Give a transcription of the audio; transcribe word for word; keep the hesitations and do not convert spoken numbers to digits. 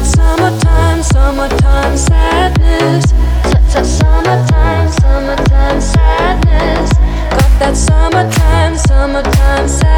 summertime, summertime sadness. Summertime, summertime sadness. Got that summertime, summertime sadness.